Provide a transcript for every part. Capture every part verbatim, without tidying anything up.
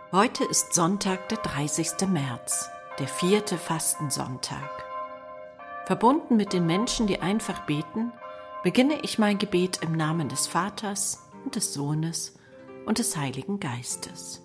Heute ist Sonntag, der dreißigste März, der vierte Fastensonntag. Verbunden mit den Menschen, die einfach beten, beginne ich mein Gebet im Namen des Vaters und des Sohnes und des Heiligen Geistes.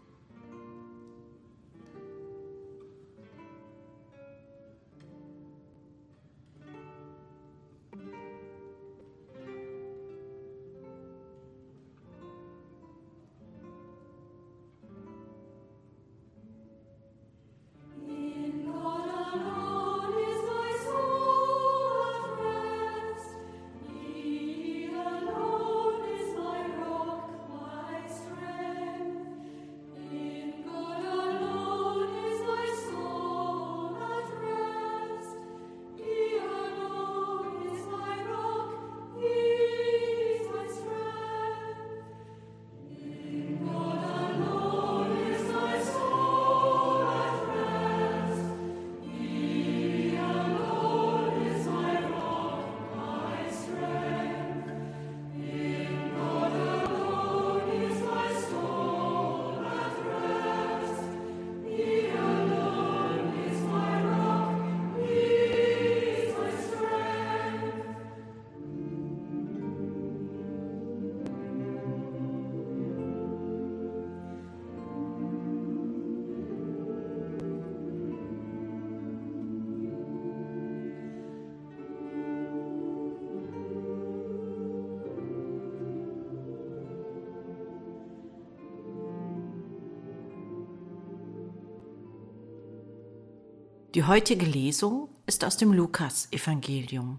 Die heutige Lesung ist aus dem Lukas-Evangelium.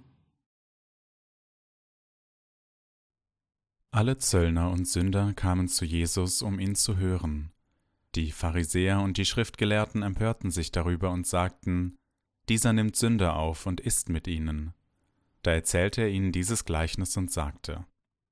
Alle Zöllner und Sünder kamen zu Jesus, um ihn zu hören. Die Pharisäer und die Schriftgelehrten empörten sich darüber und sagten: Dieser nimmt Sünder auf und isst mit ihnen. Da erzählte er ihnen dieses Gleichnis und sagte: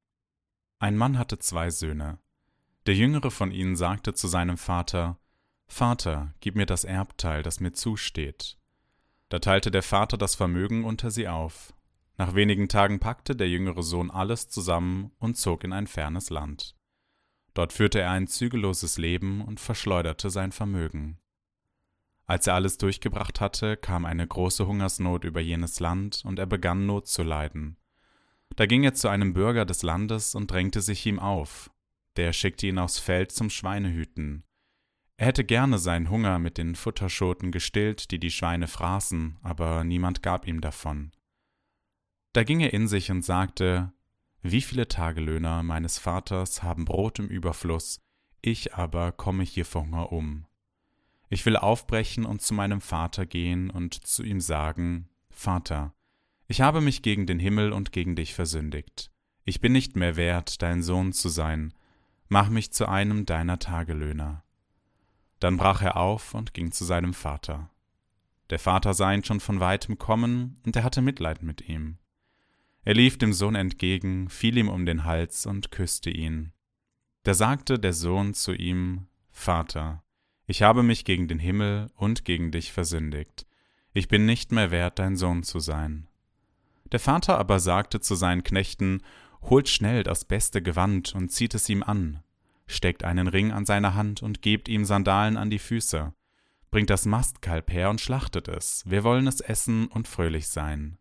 Ein Mann hatte zwei Söhne. Der jüngere von ihnen sagte zu seinem Vater: Vater, gib mir das Erbteil, das mir zusteht. Da teilte der Vater das Vermögen unter sie auf. Nach wenigen Tagen packte der jüngere Sohn alles zusammen und zog in ein fernes Land. Dort führte er ein zügelloses Leben und verschleuderte sein Vermögen. Als er alles durchgebracht hatte, kam eine große Hungersnot über jenes Land, und er begann Not zu leiden. Da ging er zu einem Bürger des Landes und drängte sich ihm auf. Der schickte ihn aufs Feld zum Schweinehüten. Er hätte gerne seinen Hunger mit den Futterschoten gestillt, die die Schweine fraßen, aber niemand gab ihm davon. Da ging er in sich und sagte: Wie viele Tagelöhner meines Vaters haben Brot im Überfluss, ich aber komme hier vor Hunger um. Ich will aufbrechen und zu meinem Vater gehen und zu ihm sagen: Vater, ich habe mich gegen den Himmel und gegen dich versündigt. Ich bin nicht mehr wert, dein Sohn zu sein. Mach mich zu einem deiner Tagelöhner. Dann brach er auf und ging zu seinem Vater. Der Vater sah ihn schon von weitem kommen, und er hatte Mitleid mit ihm. Er lief dem Sohn entgegen, fiel ihm um den Hals und küsste ihn. Da sagte der Sohn zu ihm: Vater, ich habe mich gegen den Himmel und gegen dich versündigt. Ich bin nicht mehr wert, dein Sohn zu sein. Der Vater aber sagte zu seinen Knechten: Holt schnell das beste Gewand und zieht es ihm an. Steckt einen Ring an seine Hand und gebt ihm Sandalen an die Füße. Bringt das Mastkalb her und schlachtet es. Wir wollen es essen und fröhlich sein.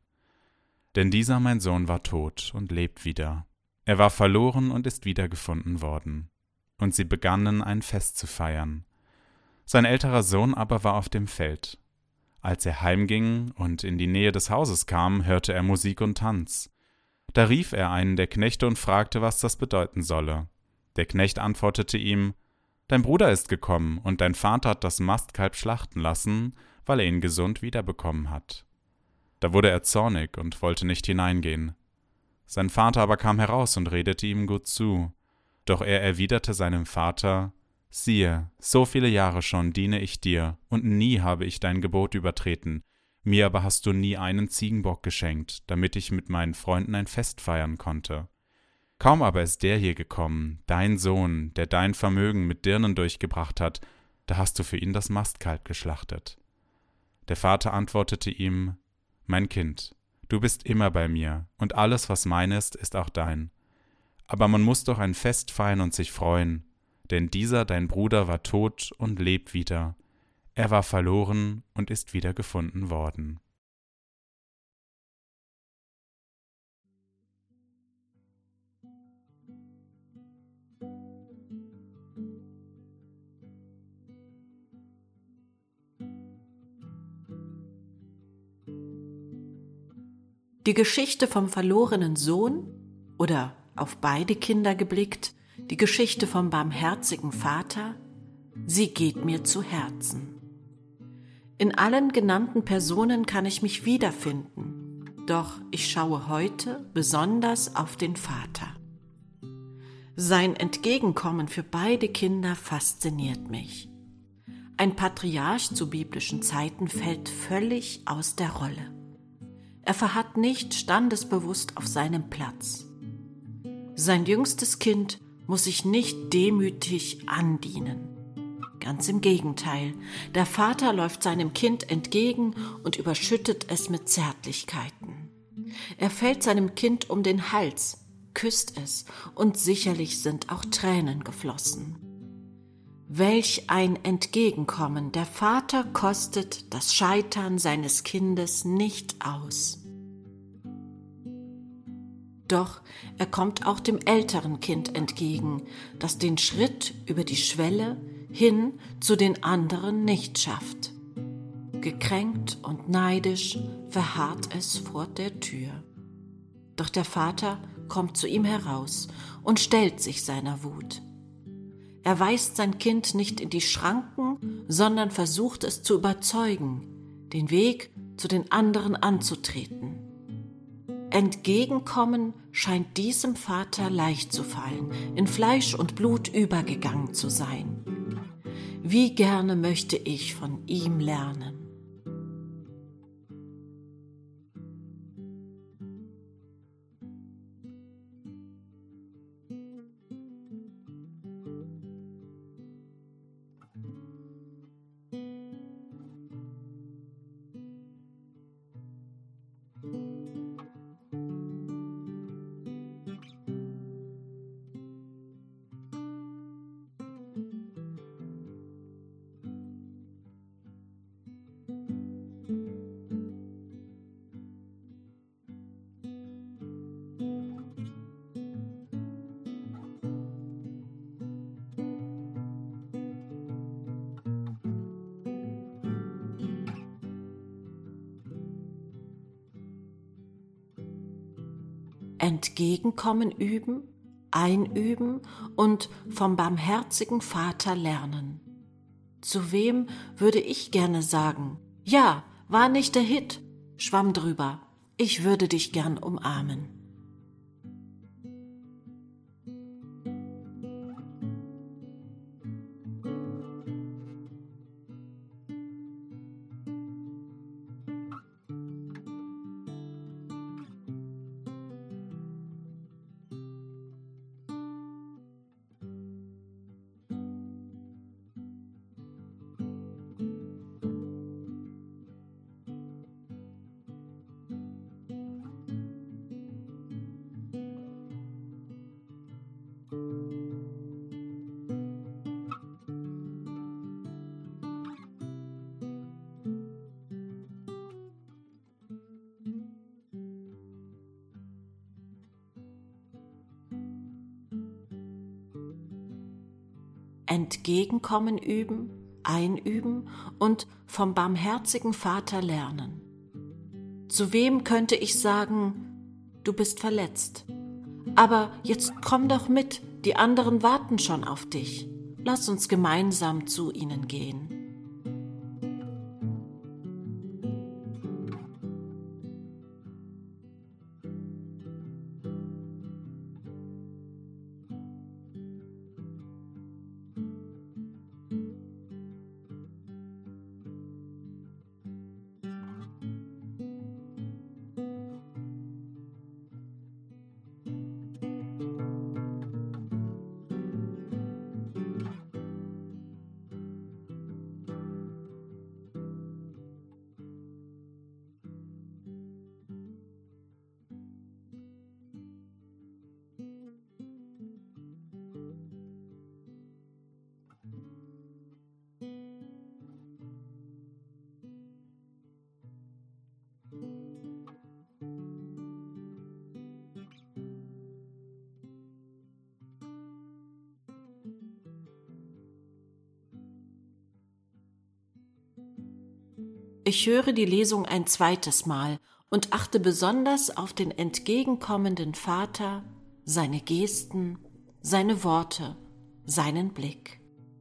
Denn dieser mein Sohn war tot und lebt wieder. Er war verloren und ist wiedergefunden worden. Und sie begannen ein Fest zu feiern. Sein älterer Sohn aber war auf dem Feld. Als er heimging und in die Nähe des Hauses kam, hörte er Musik und Tanz. Da rief er einen der Knechte und fragte, was das bedeuten solle. Der Knecht antwortete ihm: Dein Bruder ist gekommen, und dein Vater hat das Mastkalb schlachten lassen, weil er ihn gesund wiederbekommen hat. Da wurde er zornig und wollte nicht hineingehen. Sein Vater aber kam heraus und redete ihm gut zu. Doch er erwiderte seinem Vater: Siehe, so viele Jahre schon diene ich dir, und nie habe ich dein Gebot übertreten. Mir aber hast du nie einen Ziegenbock geschenkt, damit ich mit meinen Freunden ein Fest feiern konnte. Kaum aber ist der hier gekommen, dein Sohn, der dein Vermögen mit Dirnen durchgebracht hat, da hast du für ihn das Mastkalb geschlachtet. Der Vater antwortete ihm: Mein Kind, du bist immer bei mir, und alles, was mein ist, ist auch dein. Aber man muss doch ein Fest feiern und sich freuen, denn dieser dein Bruder war tot und lebt wieder. Er war verloren und ist wieder gefunden worden. Die Geschichte vom verlorenen Sohn oder auf beide Kinder geblickt, die Geschichte vom barmherzigen Vater, sie geht mir zu Herzen. In allen genannten Personen kann ich mich wiederfinden, doch ich schaue heute besonders auf den Vater. Sein Entgegenkommen für beide Kinder fasziniert mich. Ein Patriarch zu biblischen Zeiten fällt völlig aus der Rolle. Er verharrt nicht standesbewusst auf seinem Platz. Sein jüngstes Kind muss sich nicht demütig andienen. Ganz im Gegenteil, der Vater läuft seinem Kind entgegen und überschüttet es mit Zärtlichkeiten. Er fällt seinem Kind um den Hals, küsst es und sicherlich sind auch Tränen geflossen. Welch ein Entgegenkommen, der Vater kostet das Scheitern seines Kindes nicht aus. Doch er kommt auch dem älteren Kind entgegen, das den Schritt über die Schwelle hin zu den anderen nicht schafft. Gekränkt und neidisch verharrt es vor der Tür. Doch der Vater kommt zu ihm heraus und stellt sich seiner Wut. Er weist sein Kind nicht in die Schranken, sondern versucht es zu überzeugen, den Weg zu den anderen anzutreten. Entgegenkommen scheint diesem Vater leicht zu fallen, in Fleisch und Blut übergegangen zu sein. Wie gerne möchte ich von ihm lernen. Entgegenkommen üben, einüben und vom barmherzigen Vater lernen. Zu wem würde ich gerne sagen, ja, war nicht der Hit, schwamm drüber, ich würde dich gern umarmen. Entgegenkommen üben, einüben und vom barmherzigen Vater lernen. Zu wem könnte ich sagen, du bist verletzt, aber jetzt komm doch mit, die anderen warten schon auf dich. Lass uns gemeinsam zu ihnen gehen. Ich höre die Lesung ein zweites Mal und achte besonders auf den entgegenkommenden Vater, seine Gesten, seine Worte, seinen Blick.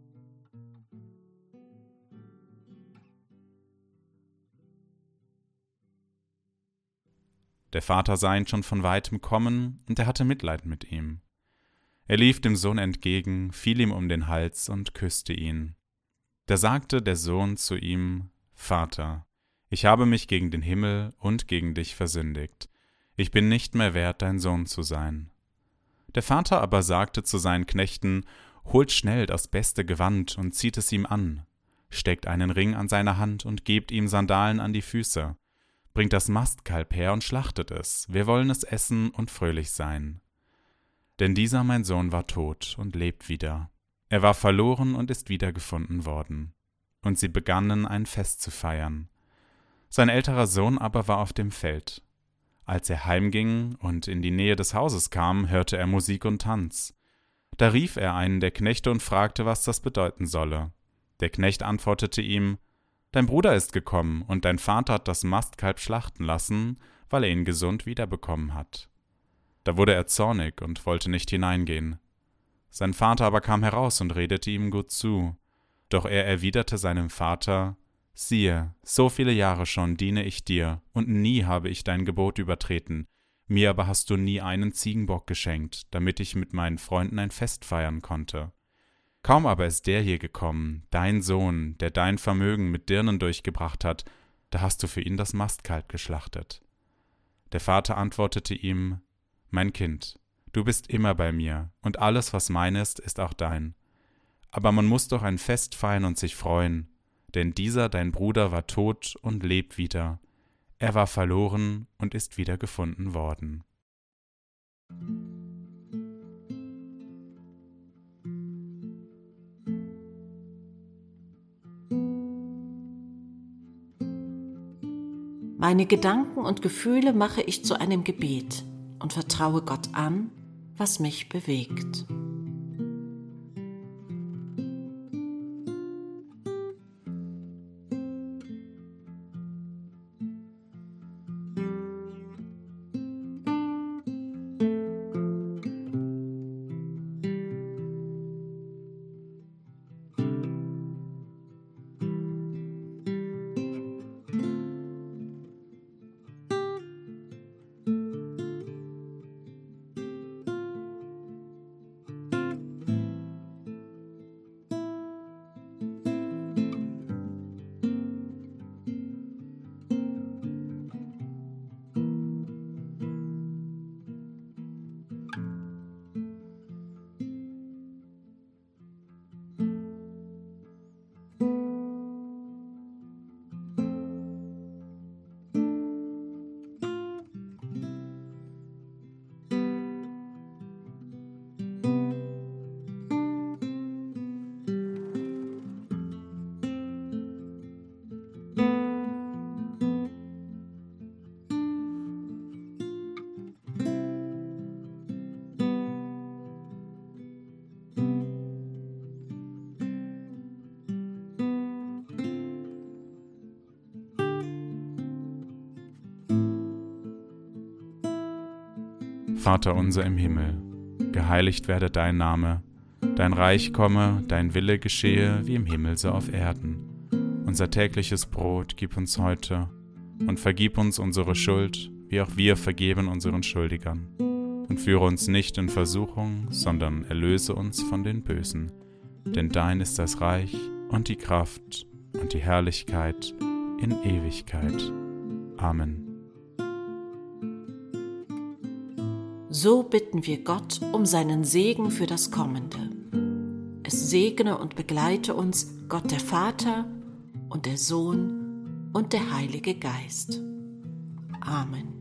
Der Vater sah ihn schon von weitem kommen, und er hatte Mitleid mit ihm. Er lief dem Sohn entgegen, fiel ihm um den Hals und küsste ihn. Da sagte der Sohn zu ihm: Vater, ich habe mich gegen den Himmel und gegen dich versündigt. Ich bin nicht mehr wert, dein Sohn zu sein. Der Vater aber sagte zu seinen Knechten: Holt schnell das beste Gewand und zieht es ihm an, steckt einen Ring an seine Hand und gebt ihm Sandalen an die Füße. Bringt das Mastkalb her und schlachtet es, wir wollen es essen und fröhlich sein. Denn dieser mein Sohn war tot und lebt wieder. Er war verloren und ist wiedergefunden worden. Und sie begannen ein Fest zu feiern. Sein älterer Sohn aber war auf dem Feld. Als er heimging und in die Nähe des Hauses kam, hörte er Musik und Tanz. Da rief er einen der Knechte und fragte, was das bedeuten solle. Der Knecht antwortete ihm: Dein Bruder ist gekommen, und dein Vater hat das Mastkalb schlachten lassen, weil er ihn gesund wiederbekommen hat. Da wurde er zornig und wollte nicht hineingehen. Sein Vater aber kam heraus und redete ihm gut zu. Doch er erwiderte seinem Vater: Siehe, so viele Jahre schon diene ich dir, und nie habe ich dein Gebot übertreten. Mir aber hast du nie einen Ziegenbock geschenkt, damit ich mit meinen Freunden ein Fest feiern konnte. Kaum aber ist der hier gekommen, dein Sohn, der dein Vermögen mit Dirnen durchgebracht hat, da hast du für ihn das Mastkalb geschlachtet. Der Vater antwortete ihm: Mein Kind, du bist immer bei mir, und alles, was mein ist, ist auch dein. Aber man muss doch ein Fest feiern und sich freuen, denn dieser, dein Bruder, war tot und lebt wieder. Er war verloren und ist wieder gefunden worden. Meine Gedanken und Gefühle mache ich zu einem Gebet und vertraue Gott an, was mich bewegt. Vater unser im Himmel, geheiligt werde dein Name, dein Reich komme, dein Wille geschehe, wie im Himmel so auf Erden. Unser tägliches Brot gib uns heute und vergib uns unsere Schuld, wie auch wir vergeben unseren Schuldigern. Und führe uns nicht in Versuchung, sondern erlöse uns von den Bösen. Denn dein ist das Reich und die Kraft und die Herrlichkeit in Ewigkeit. Amen. So bitten wir Gott um seinen Segen für das Kommende. Es segne und begleite uns Gott der Vater und der Sohn und der Heilige Geist. Amen.